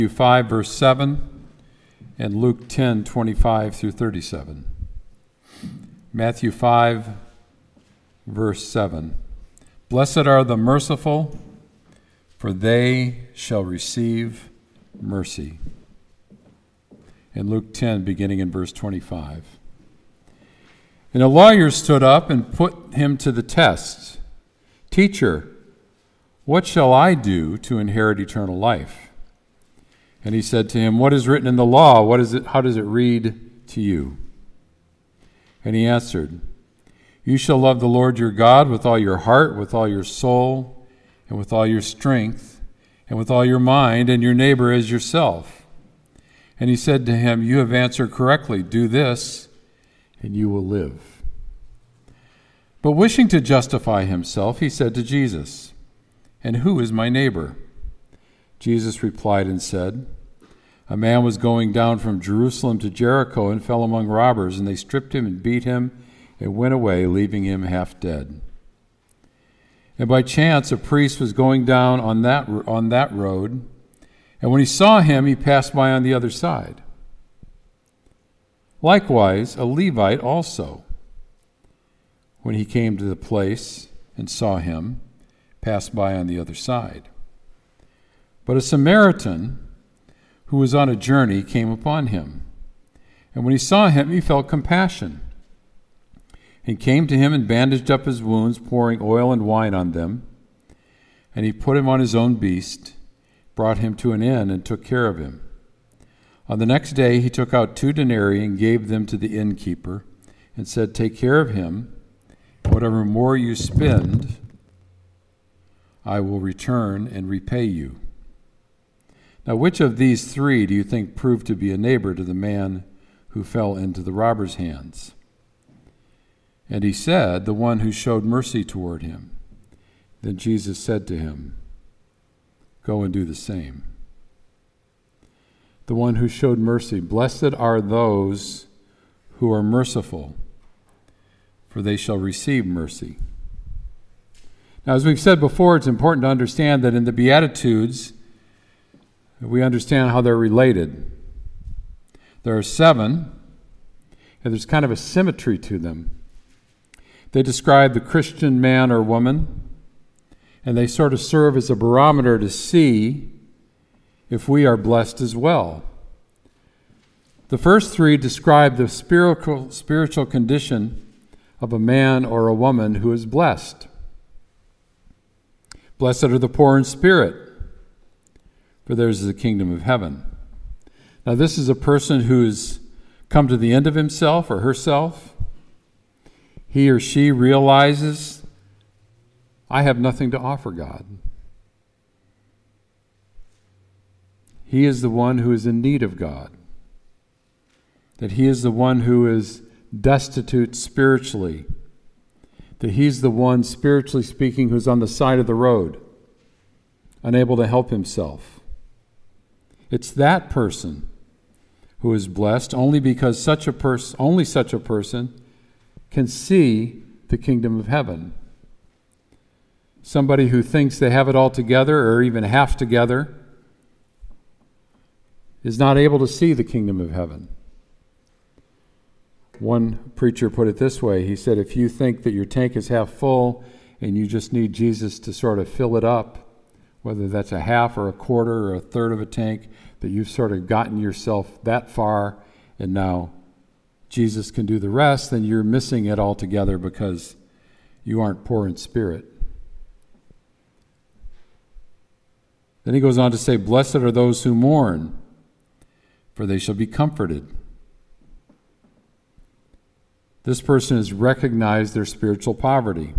Matthew 5, verse 7, and Luke 10, 25 through 37. Matthew 5, verse 7. Blessed are the merciful, for they shall receive mercy. And Luke 10, beginning in verse 25. And a lawyer stood up and put him to the test. Teacher, what shall I do to inherit eternal life? And he said to him, what is written in the law? How does it read to you? And he answered, you shall love the Lord your God with all your heart, with all your soul, and with all your strength, and with all your mind, and your neighbor as yourself. And he said to him, you have answered correctly. Do this, and you will live. But wishing to justify himself, he said to Jesus, and who is my neighbor? Jesus replied and said, a man was going down from Jerusalem to Jericho and fell among robbers, and they stripped him and beat him and went away, leaving him half dead. And by chance a priest was going down on that road, and when he saw him, he passed by on the other side. Likewise, a Levite also, when he came to the place and saw him, passed by on the other side. But a Samaritan who was on a journey came upon him. And when he saw him, he felt compassion, and came to him and bandaged up his wounds, pouring oil and wine on them. And he put him on his own beast, brought him to an inn, and took care of him. On the next day he took out 2 denarii and gave them to the innkeeper, and said, take care of him. Whatever more you spend, I will return and repay you. Now, which of these 3 do you think proved to be a neighbor to the man who fell into the robber's hands? And he said, the one who showed mercy toward him. Then Jesus said to him, go and do the same. The one who showed mercy. Blessed are those who are merciful, for they shall receive mercy. Now, as we've said before, it's important to understand that in the Beatitudes, we understand how they're related. There are 7, and there's kind of a symmetry to them. They describe the Christian man or woman, and they sort of serve as a barometer to see if we are blessed as well. The first 3 describe the spiritual condition of a man or a woman who is blessed. Blessed are the poor in spirit, for theirs is the kingdom of heaven. Now, this is a person who's come to the end of himself or herself. He or she realizes, I have nothing to offer God. He is the one who is in need of God. That he is the one who is destitute spiritually. That he's the one, spiritually speaking, who's on the side of the road, unable to help himself. It's that person who is blessed only because only such a person can see the kingdom of heaven. Somebody who thinks they have it all together or even half together is not able to see the kingdom of heaven. One preacher put it this way. He said, if you think that your tank is half full and you just need Jesus to sort of fill it up, whether that's a half or a quarter or a third of a tank, that you've sort of gotten yourself that far and now Jesus can do the rest, then you're missing it altogether because you aren't poor in spirit. Then he goes on to say, blessed are those who mourn, for they shall be comforted. This person has recognized their spiritual poverty.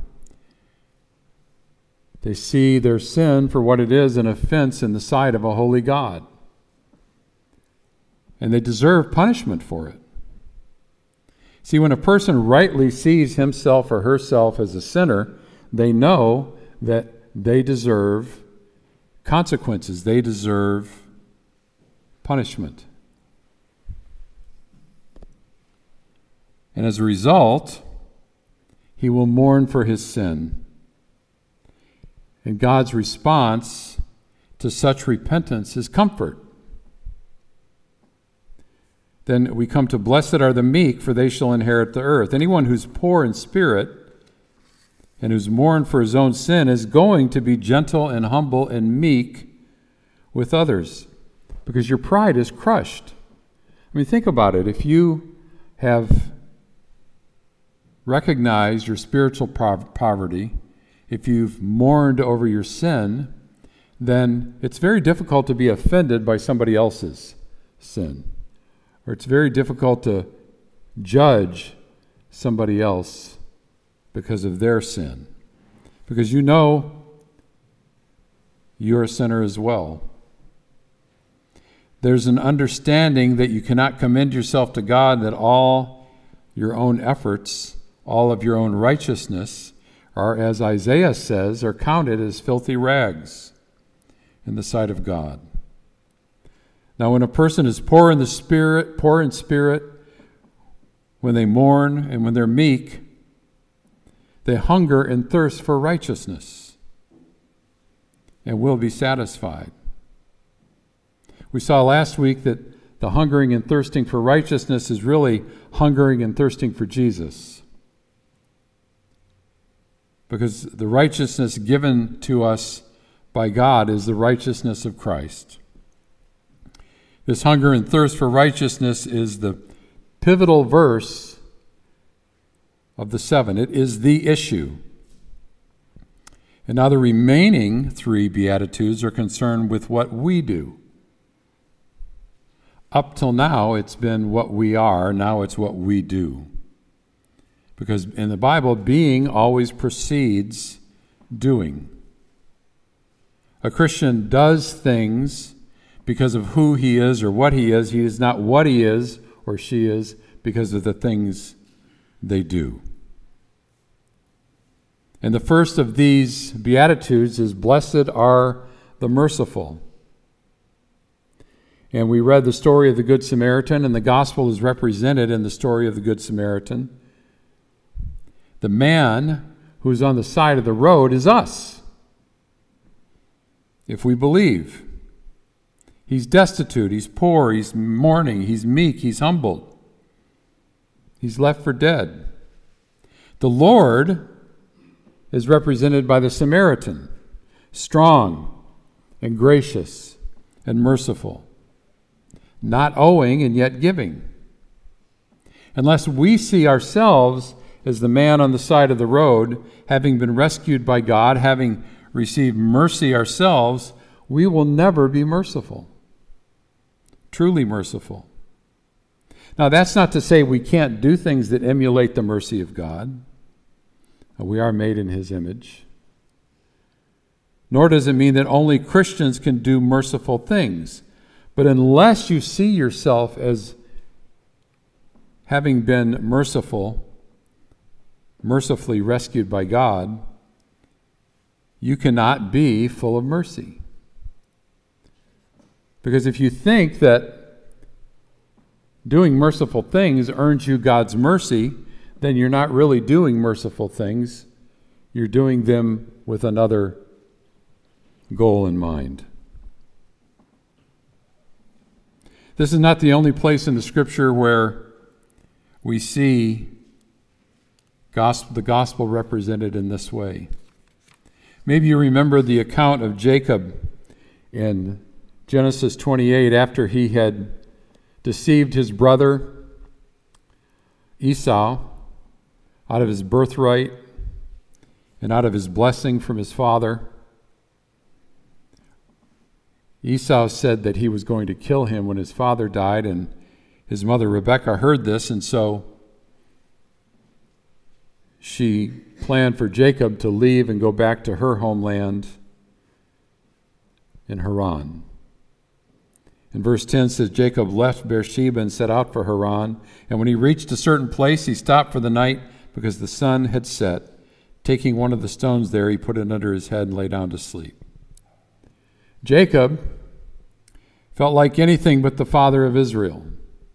They see their sin for what it is, an offense in the sight of a holy God. And they deserve punishment for it. See, when a person rightly sees himself or herself as a sinner, they know that they deserve consequences. They deserve punishment. And as a result, he will mourn for his sin. And God's response to such repentance is comfort. then we come to blessed are the meek, for they shall inherit the earth. Anyone who's poor in spirit and who's mourned for his own sin is going to be gentle and humble and meek with others, because your pride is crushed. I mean, think about it. If you have recognized your spiritual poverty, if you've mourned over your sin, then it's very difficult to be offended by somebody else's sin. Or it's very difficult to judge somebody else because of their sin. Because you know you're a sinner as well. There's an understanding that you cannot commend yourself to God, that all your own efforts, all of your own righteousness, are, as Isaiah says, are counted as filthy rags in the sight of God. Now, when a person is poor in spirit, when they mourn and when they're meek, they hunger and thirst for righteousness and will be satisfied. We saw last week that the hungering and thirsting for righteousness is really hungering and thirsting for Jesus. Because the righteousness given to us by God is the righteousness of Christ. This hunger and thirst for righteousness is the pivotal verse of the 7. It is the issue. And now the remaining 3 Beatitudes are concerned with what we do. Up till now, it's been what we are. Now it's what we do. Because in the Bible, being always precedes doing. A Christian does things because of who he is or what he is. He is not what he is or she is because of the things they do. And the first of these Beatitudes is, blessed are the merciful. And we read the story of the Good Samaritan, and the gospel is represented in the story of the Good Samaritan. The man who's on the side of the road is us, if we believe. He's destitute, he's poor, he's mourning, he's meek, he's humbled. He's left for dead. The Lord is represented by the Samaritan, strong and gracious and merciful, not owing and yet giving. Unless we see ourselves as the man on the side of the road, having been rescued by God, having received mercy ourselves, we will never be merciful, truly merciful. Now, that's not to say we can't do things that emulate the mercy of God. We are made in His image. Nor does it mean that only Christians can do merciful things. But unless you see yourself as having been mercifully rescued by God, you cannot be full of mercy. Because if you think that doing merciful things earns you God's mercy, then you're not really doing merciful things. You're doing them with another goal in mind. This is not the only place in the Scripture where we see the gospel represented in this way. Maybe you remember the account of Jacob in Genesis 28 after he had deceived his brother Esau out of his birthright and out of his blessing from his father. Esau said that he was going to kill him when his father died, and his mother Rebekah heard this, and so she planned for Jacob to leave and go back to her homeland in Haran. And verse 10 says, Jacob left Beersheba and set out for Haran, and when he reached a certain place, he stopped for the night because the sun had set. Taking one of the stones there, he put it under his head and lay down to sleep. Jacob felt like anything but the father of Israel.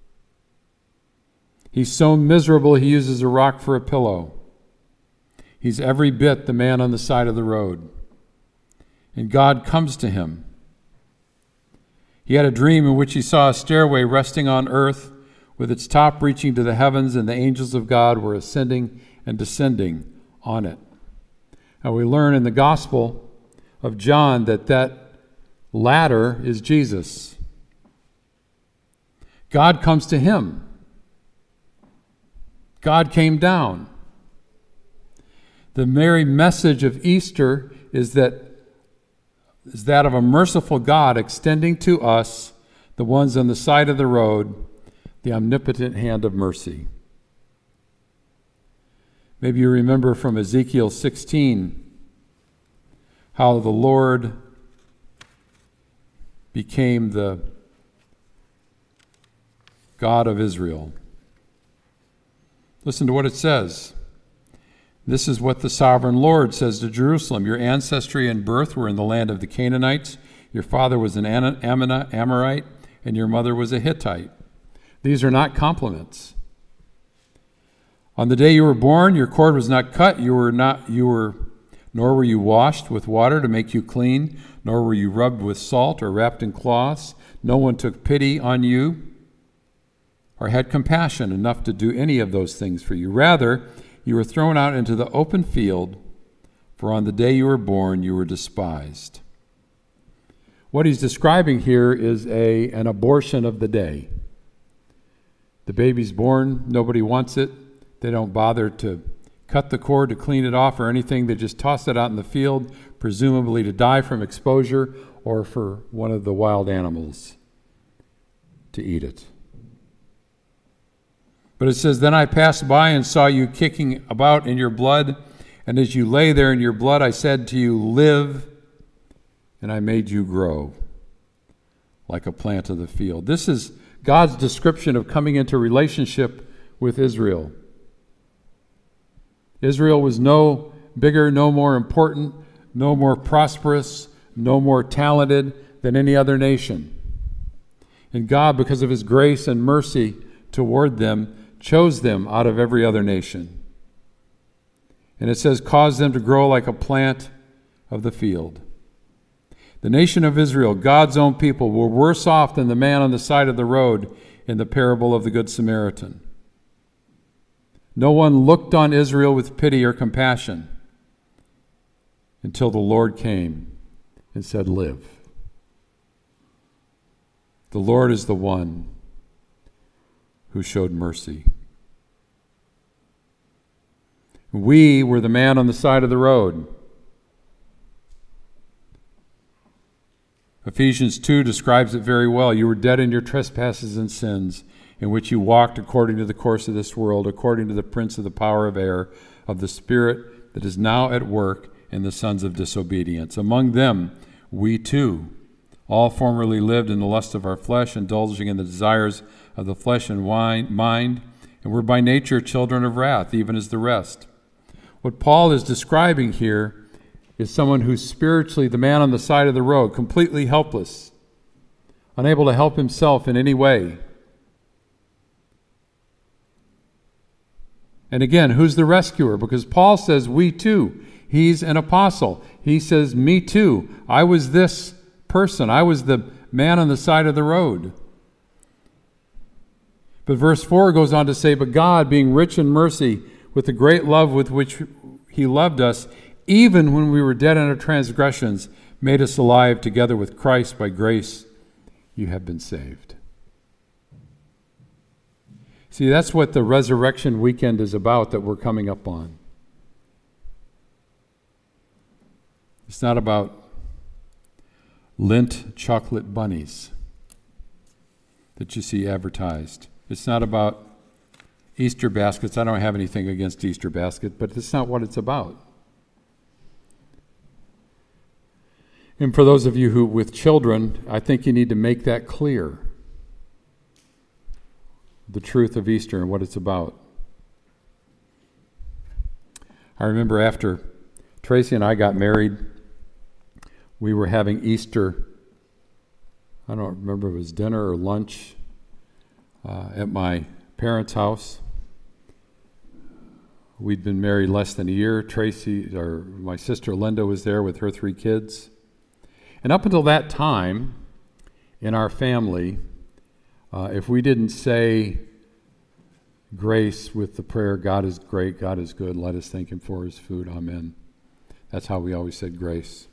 He's so miserable he uses a rock for a pillow. He's every bit the man on the side of the road. And God comes to him. He had a dream in which he saw a stairway resting on earth with its top reaching to the heavens, and the angels of God were ascending and descending on it. And we learn in the Gospel of John that ladder is Jesus. God comes to him. God came down. The very message of Easter is that of a merciful God extending to us, the ones on the side of the road, the omnipotent hand of mercy. Maybe you remember from Ezekiel 16 how the Lord became the God of Israel. Listen to what it says. This is what the sovereign Lord says to Jerusalem. Your ancestry and birth were in the land of the Canaanites. Your father was an Amorite, and your mother was a Hittite. These are not compliments. On the day you were born, your cord was not cut, nor were you washed with water to make you clean, nor were you rubbed with salt or wrapped in cloths. No one took pity on you or had compassion enough to do any of those things for you. Rather, you were thrown out into the open field, for on the day you were born, you were despised. What he's describing here is an abortion of the day. The baby's born, nobody wants it. They don't bother to cut the cord to clean it off or anything. They just toss it out in the field, presumably to die from exposure or for one of the wild animals to eat it. But it says, then I passed by and saw you kicking about in your blood, and as you lay there in your blood, I said to you, live, and I made you grow like a plant of the field. This is God's description of coming into relationship with Israel. Israel was no bigger, no more important, no more prosperous, no more talented than any other nation. And God, because of his grace and mercy toward them, chose them out of every other nation. And it says, cause them to grow like a plant of the field. The nation of Israel, God's own people, were worse off than the man on the side of the road in the parable of the Good Samaritan. No one looked on Israel with pity or compassion until the Lord came and said, live. The Lord is the one who showed mercy. We were the man on the side of the road. Ephesians 2 describes it very well. You were dead in your trespasses and sins, in which you walked according to the course of this world, according to the prince of the power of air, of the spirit that is now at work in the sons of disobedience. Among them, we too all formerly lived in the lust of our flesh, indulging in the desires of the flesh and mind, and were by nature children of wrath, even as the rest. What Paul is describing here is someone who's spiritually the man on the side of the road, completely helpless, unable to help himself in any way. And again, who's the rescuer? Because Paul says, we too. He's an apostle. He says, me too. I was this person. I was the man on the side of the road. But verse 4 goes on to say, but God, being rich in mercy, with the great love with which he loved us, even when we were dead in our transgressions, made us alive together with Christ. By grace you have been saved. See, that's what the resurrection weekend is about that we're coming up on. It's not about Lindt chocolate bunnies that you see advertised. It's not about Easter baskets. I don't have anything against Easter basket, but it's not what it's about. And for those of you who with children, I think you need to make that clear. The truth of Easter and what it's about. I remember after Tracy and I got married, we were having Easter, I don't remember if it was dinner or lunch, at my parents' house. We'd been married less than a year. Tracy, or my sister Linda, was there with her 3 kids. And up until that time, in our family, if we didn't say grace with the prayer, God is great, God is good, let us thank him for his food, amen. That's how we always said grace.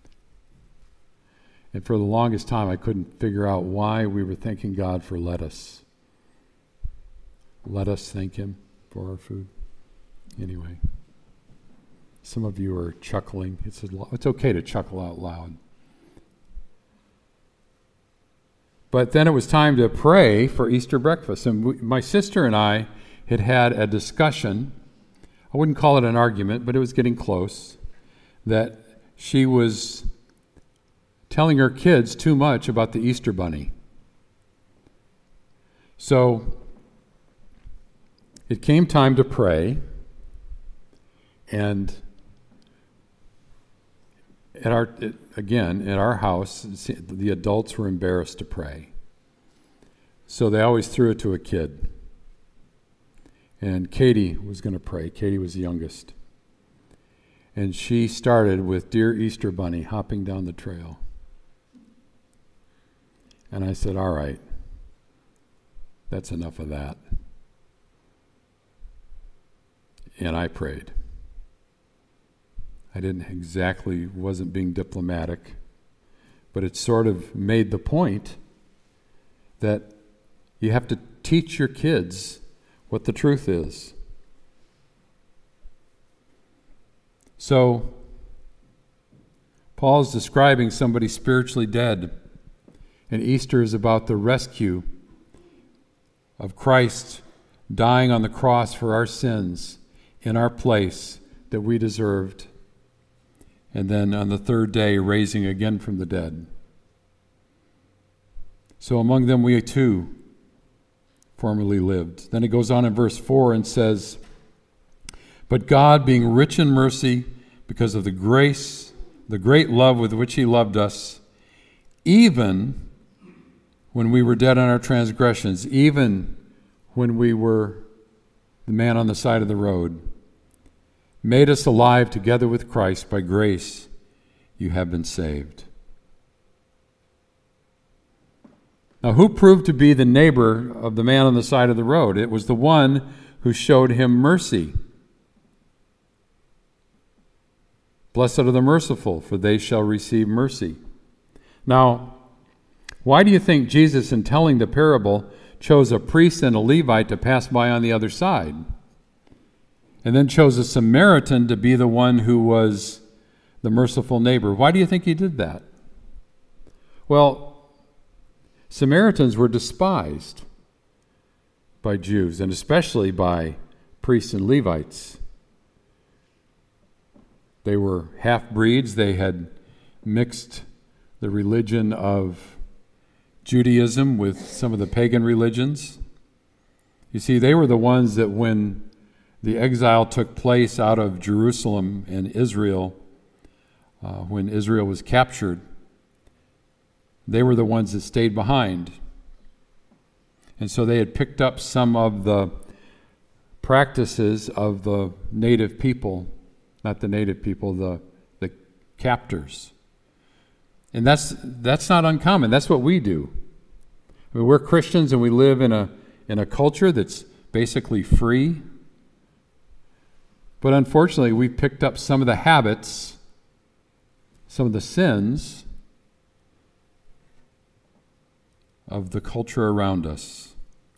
And for the longest time, I couldn't figure out why we were thanking God for lettuce. Let us thank him for our food. Anyway, some of you are chuckling. It's okay to chuckle out loud. But then it was time to pray for Easter breakfast. And my sister and I had a discussion. I wouldn't call it an argument, but it was getting close. That she was telling her kids too much about the Easter bunny. So it came time to pray. And at our house, the adults were embarrassed to pray. So they always threw it to a kid. And Katie was going to pray. Katie was the youngest. And she started with, "Dear Easter Bunny," hopping down the trail. And I said, "All right, that's enough of that." And I prayed. I wasn't being diplomatic, but it sort of made the point that you have to teach your kids what the truth is. So, Paul's describing somebody spiritually dead, and Easter is about the rescue of Christ dying on the cross for our sins in our place that we deserved, and then on the third day raising again from the dead. So among them we too formerly lived. Then it goes on in verse 4 and says, "But God, being rich in mercy, because of the great love with which he loved us, even when we were dead in our transgressions, even when we were the man on the side of the road, made us alive together with Christ. By grace you have been saved." Now, who proved to be the neighbor of the man on the side of the road? It was the one who showed him mercy. Blessed are the merciful, for they shall receive mercy. Now, why do you think Jesus, in telling the parable, chose a priest and a Levite to pass by on the other side, and then chose a Samaritan to be the one who was the merciful neighbor? Why do you think he did that? Well, Samaritans were despised by Jews, and especially by priests and Levites. They were half-breeds. They had mixed the religion of Judaism with some of the pagan religions. You see, they were the ones that when the exile took place out of Jerusalem and Israel, when Israel was captured, they were the ones that stayed behind. And so they had picked up some of the practices of the native people, not the native people, the captors. And that's not uncommon. That's what we do. I mean, we're Christians and we live in a culture that's basically free. But unfortunately, we picked up some of the habits, some of the sins of the culture around us.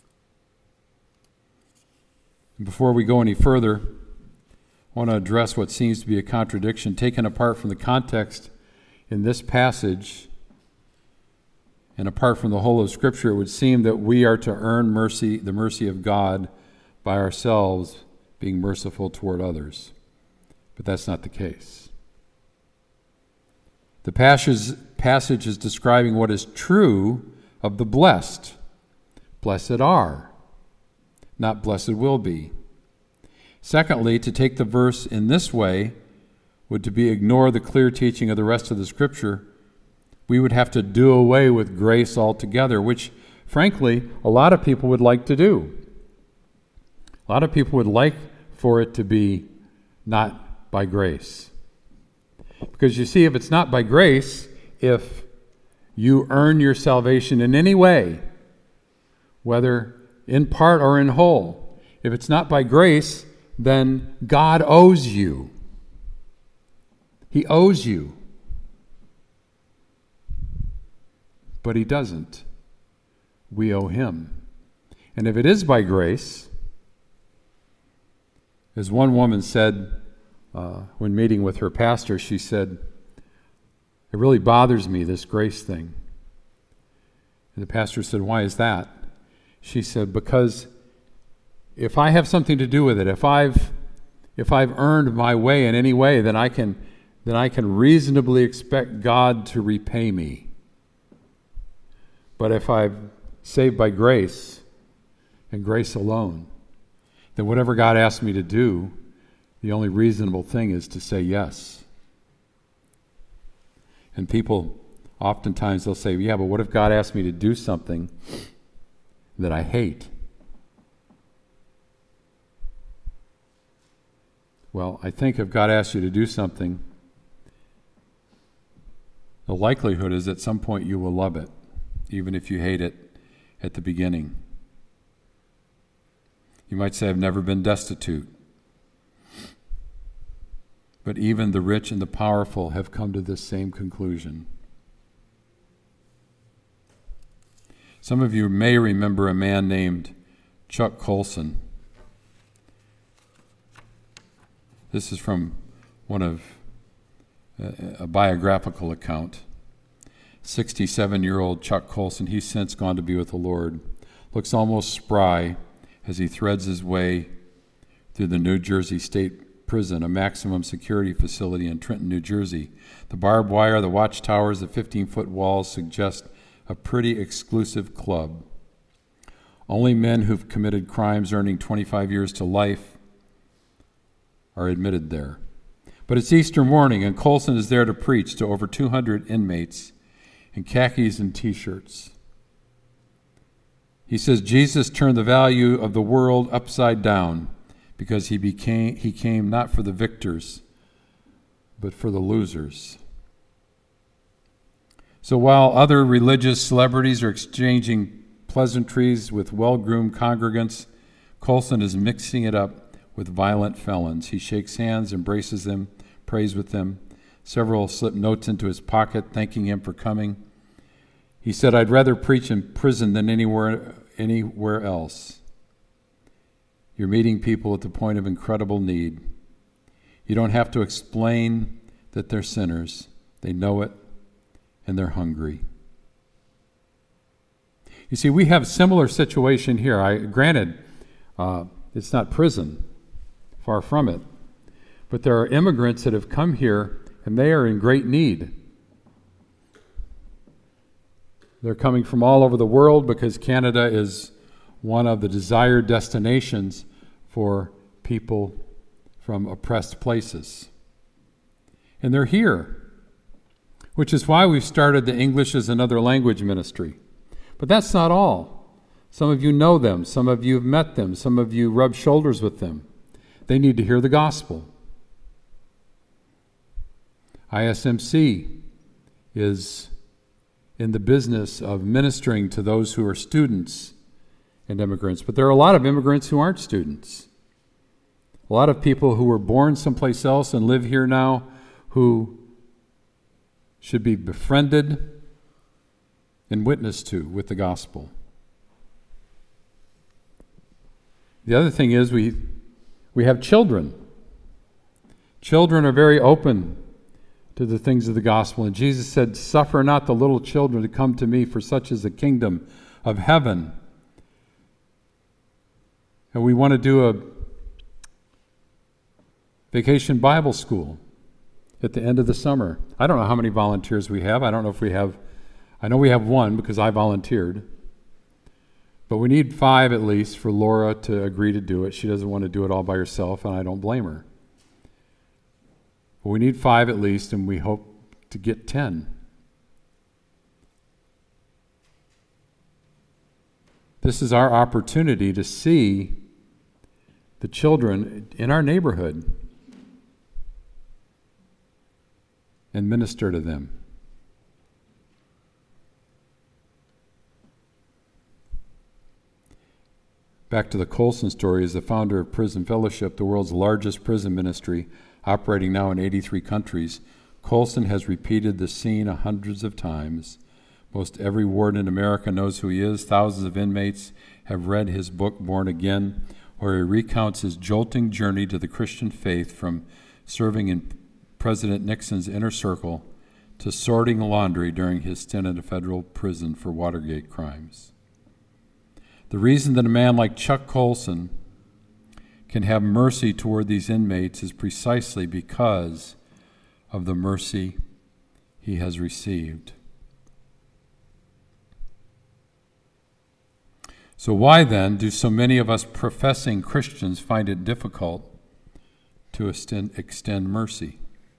Before we go any further, I want to address what seems to be a contradiction. Taken apart from the context in this passage and apart from the whole of Scripture, it would seem that we are to earn mercy, the mercy of God, by ourselves being merciful toward others. But that's not the case. The passage is describing what is true of the blessed. Blessed are, not blessed will be. Secondly, to take the verse in this way would to be ignore the clear teaching of the rest of the Scripture. We would have to do away with grace altogether, which, frankly, a lot of people would like to do. A lot of people would like for it to be not by grace. Because you see, if it's not by grace, if you earn your salvation in any way, whether in part or in whole, if it's not by grace, then God owes you. He owes you. But he doesn't. We owe him. And if it is by grace, as one woman said when meeting with her pastor, she said, "It really bothers me, this grace thing." And the pastor said, "Why is that?" She said, "Because if I have something to do with it, if I've earned my way in any way, then I can reasonably expect God to repay me. But if I'm saved by grace and grace alone, then whatever God asks me to do, the only reasonable thing is to say yes." And people, oftentimes they'll say, "Yeah, but what if God asked me to do something that I hate?" Well, I think if God asks you to do something, the likelihood is at some point you will love it, even if you hate it at the beginning. You might say, "I've never been destitute." But even the rich and the powerful have come to this same conclusion. Some of you may remember a man named Chuck Colson. This is from one of a biographical account. 67-year-old Chuck Colson, he's since gone to be with the Lord, looks almost spry as he threads his way through the New Jersey State Prison, a maximum security facility in Trenton, New Jersey. The barbed wire, the watchtowers, the 15-foot walls suggest a pretty exclusive club. Only men who've committed crimes earning 25 years to life are admitted there. But it's Easter morning, and Colson is there to preach to over 200 inmates in khakis and T-shirts. He says Jesus turned the value of the world upside down because he came not for the victors, but for the losers. So while other religious celebrities are exchanging pleasantries with well-groomed congregants, Colson is mixing it up with violent felons. He shakes hands, embraces them, prays with them. Several slip notes into his pocket, thanking him for coming. He said, "I'd rather preach in prison than anywhere else." You're meeting people at the point of incredible need. You don't have to explain that they're sinners. They know it, and they're hungry. You see, we have a similar situation here. Granted, it's not prison, far from it. But there are immigrants that have come here, and they are in great need. They're coming from all over the world because Canada is one of the desired destinations for people from oppressed places. And they're here, which is why we've started the English as Another Language ministry. But that's not all. Some of you know them. Some of you have met them. Some of you rub shoulders with them. They need to hear the gospel. ISMC is in the business of ministering to those who are students and immigrants. But there are a lot of immigrants who aren't students. A lot of people who were born someplace else and live here now who should be befriended and witnessed to with the gospel. The other thing is we have children. Children are very open to the things of the gospel. And Jesus said, "Suffer not the little children to come to me, for such is the kingdom of heaven." And we want to do a vacation Bible school at the end of the summer. I don't know how many volunteers we have. I don't know if we have. I know we have one because I volunteered. But we need 5 at least for Laura to agree to do it. She doesn't want to do it all by herself, and I don't blame her. But we need 5 at least, and we hope to get 10. This is our opportunity to see the children in our neighborhood and minister to them. Back to the Colson story, as the founder of Prison Fellowship, the world's largest prison ministry, operating now in 83 countries, Colson has repeated the scene hundreds of times. Most every warden in America knows who he is. Thousands of inmates have read his book, Born Again, where he recounts his jolting journey to the Christian faith from serving in President Nixon's inner circle to sorting laundry during his stint in a federal prison for Watergate crimes. The reason that a man like Chuck Colson can have mercy toward these inmates is precisely because of the mercy he has received. So why then do so many of us professing Christians find it difficult to extend mercy?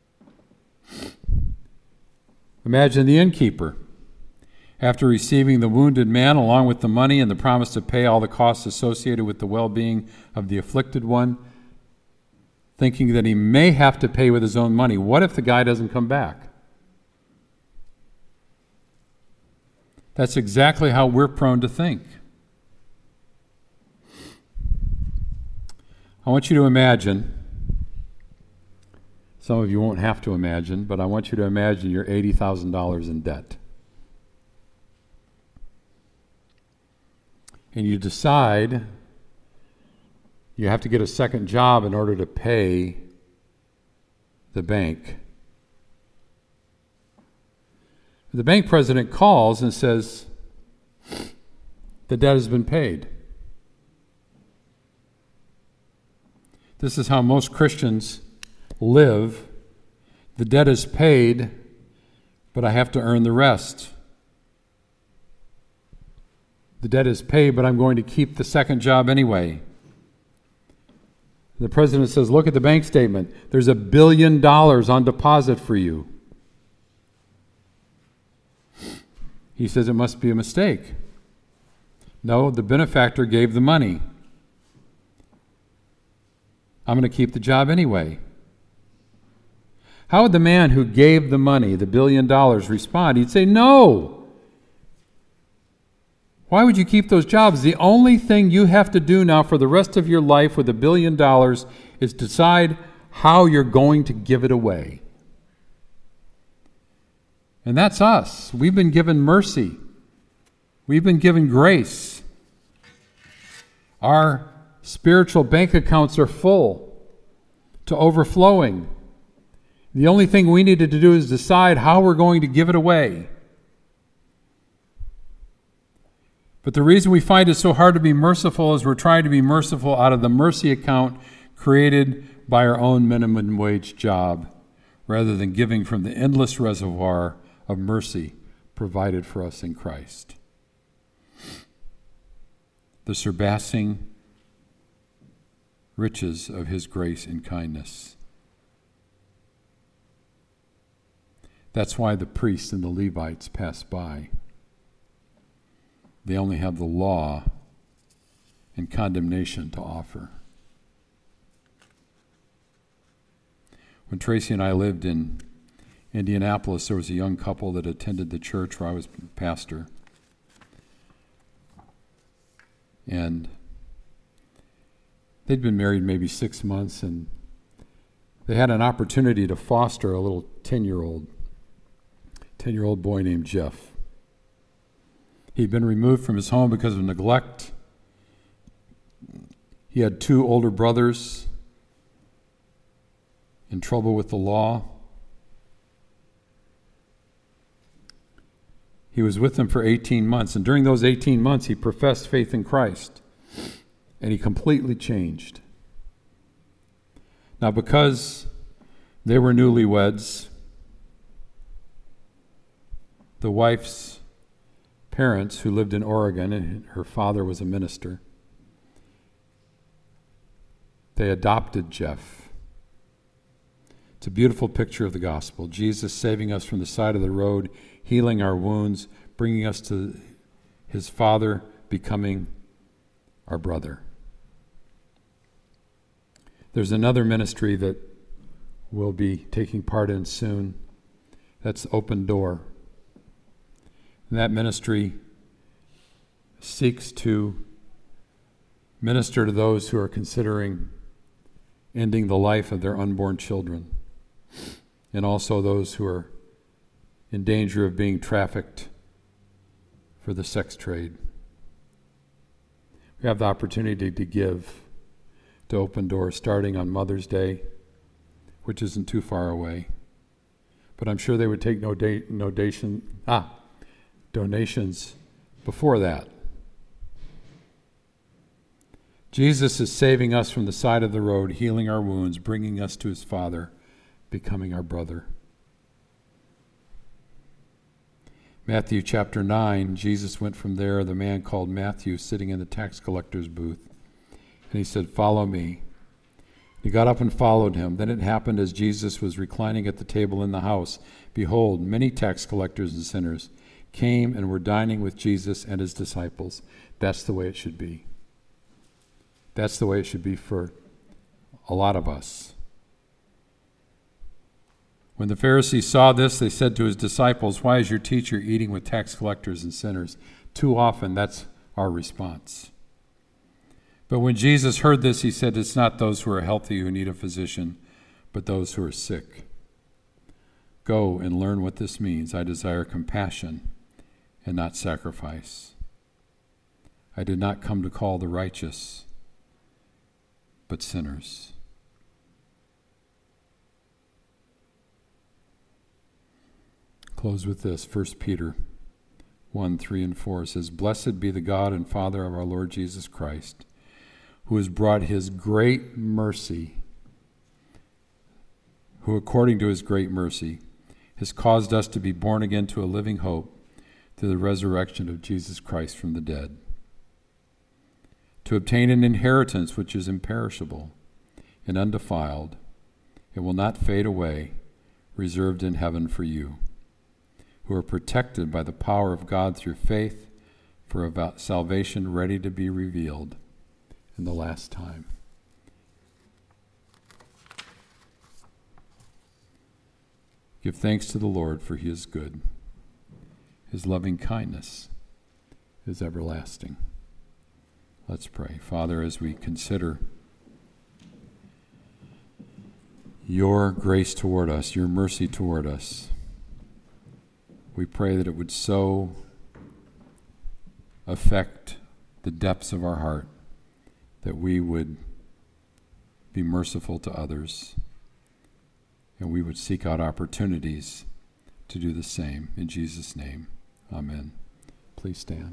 Imagine the innkeeper. After receiving the wounded man along with the money and the promise to pay all the costs associated with the well-being of the afflicted one, thinking that he may have to pay with his own money. What if the guy doesn't come back? That's exactly how we're prone to think. I want you to imagine, some of you won't have to imagine, but I want you to imagine you're $80,000 in debt. And you decide you have to get a second job in order to pay the bank. The bank president calls and says, the debt has been paid. This is how most Christians live. The debt is paid, but I have to earn the rest. The debt is paid, but I'm going to keep the second job anyway. The president says, look at the bank statement. There's $1 billion on deposit for you. He says it must be a mistake. No, the benefactor gave the money. I'm going to keep the job anyway. How would the man who gave the money, the $1 billion, respond? He'd say, no. Why would you keep those jobs? The only thing you have to do now for the rest of your life with $1 billion is decide how you're going to give it away. And that's us. We've been given mercy. We've been given grace. Our spiritual bank accounts are full to overflowing. The only thing we needed to do is decide how we're going to give it away. But the reason we find it so hard to be merciful is we're trying to be merciful out of the mercy account created by our own minimum wage job, rather than giving from the endless reservoir of mercy provided for us in Christ. The surpassing riches of his grace and kindness. That's why the priests and the Levites passed by. They only have the law and condemnation to offer. When Tracy and I lived in Indianapolis, there was a young couple that attended the church where I was pastor. And they'd been married maybe 6 months, and they had an opportunity to foster a little 10-year-old boy named Jeff. He'd been removed from his home because of neglect. He had 2 older brothers in trouble with the law. He was with them for 18 months, and during those 18 months, he professed faith in Christ, and he completely changed. Now, because they were newlyweds, the wife's parents, who lived in Oregon, and her father was a minister, they adopted Jeff. It's a beautiful picture of the gospel. Jesus saving us from the side of the road, healing our wounds, bringing us to his Father, becoming our brother. There's another ministry that we'll be taking part in soon. That's Open Door. And that ministry seeks to Minister to those who are considering ending the life of their unborn children, and also those who are in danger of being trafficked for the sex trade. We have the opportunity to give to Open Doors starting on Mother's Day, which isn't too far away. But I'm sure they would take donations before that. Jesus is saving us from the side of the road, healing our wounds, bringing us to his Father, becoming our brother. Matthew chapter 9, Jesus went from there, the man called Matthew sitting in the tax collector's booth. And he said, "Follow me." He got up and followed him. Then it happened as Jesus was reclining at the table in the house, behold, many tax collectors and sinners came and were dining with Jesus and his disciples. That's the way it should be. That's the way it should be for a lot of us. When the Pharisees saw this, they said to his disciples, "Why is your teacher eating with tax collectors and sinners?" Too often, that's our response. But when Jesus heard this, he said, "It's not those who are healthy who need a physician, but those who are sick. Go and learn what this means. I desire compassion and not sacrifice. I did not come to call the righteous, but sinners." Close with this. 1 Peter 1, 3 and 4 says, "Blessed be the God and Father of our Lord Jesus Christ, who has brought his great mercy, who according to his great mercy has caused us to be born again to a living hope through the resurrection of Jesus Christ from the dead, to obtain an inheritance which is imperishable and undefiled, and will not fade away, reserved in heaven for you, who are protected by the power of God through faith for a salvation ready to be revealed in the last time." Give thanks to the Lord, for he is good. His loving kindness is everlasting. Let's pray. Father, as we consider your grace toward us, your mercy toward us, we pray that it would so affect the depths of our heart that we would be merciful to others, and we would seek out opportunities to do the same. In Jesus' name, amen. Please stand.